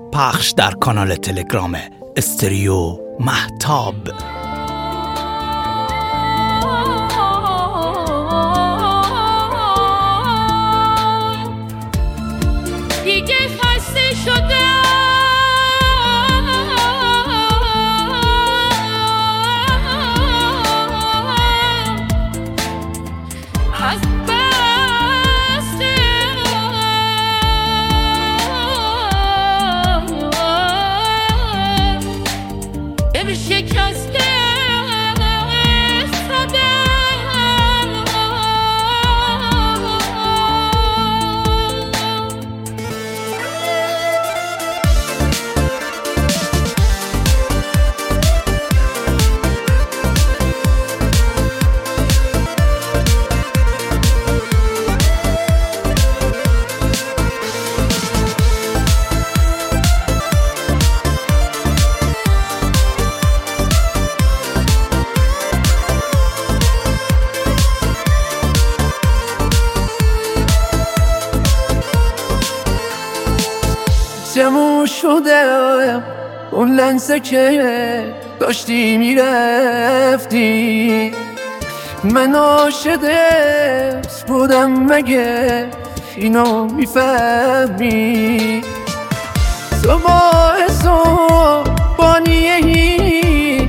پخش در کانال تلگرام استریو مهتاب. دیگه خسته شدم از بسته دل شکسته تموم شده اون لحظه که داشتی میرفتی، من عاشقت بودم مگه اینو میفهمی؟ تو باعث و بانیهی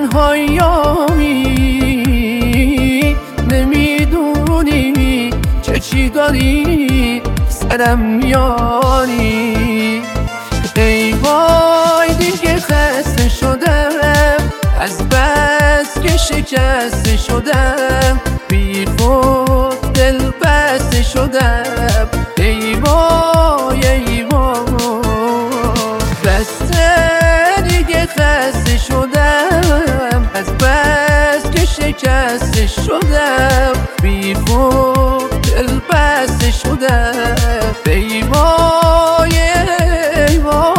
تنهاییامی، نمیدونی چه چی داری سرم میاری. ای وای دیگه خسته شدم از بس که شکسته شدم، بی خود دل بسته شدم. ای وای ای وای بسته دیگه خسته شدم از بس که شکسته شدم، بی خود دل بسته شدم. ای وای ای وای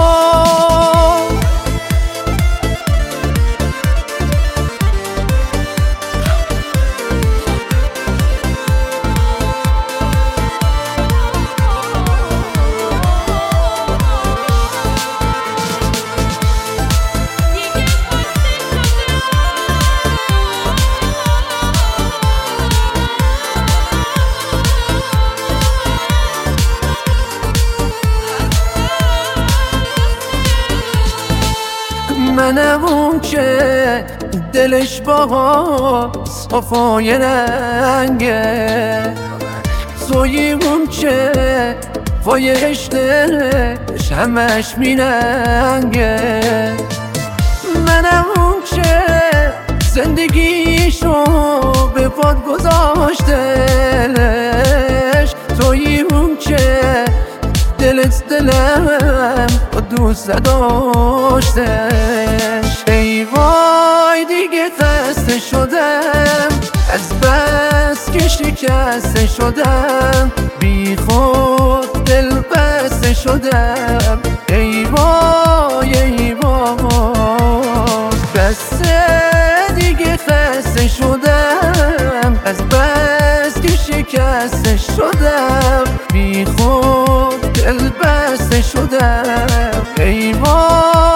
منم اون که دلش با صفای رنگه، توی اون که پای عشقش همش میرنگه. منم اون که زندگیشو به پاد گذاشتش، توی اون که دلت دلم با دوست نداشتش. ای وای دیگه خسته شدم از بس که شکسته شدم، بی خود دل بسته شدم. ای وای ای وای بسته دیگه خسته شدم از بس که شکسته شدم، بی خود دل بسته شدم. ای وای